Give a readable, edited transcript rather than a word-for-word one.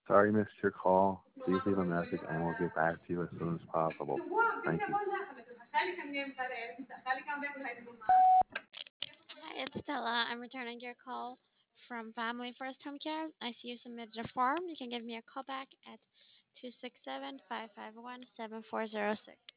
Sorry, missed your call. Please leave a message and we'll get back to you as soon as possible. Thank you. Hi, it's Stella. I'm returning your call from Family First Home Care. I see you submitted a form. You can give me a call back at 267-551-7406.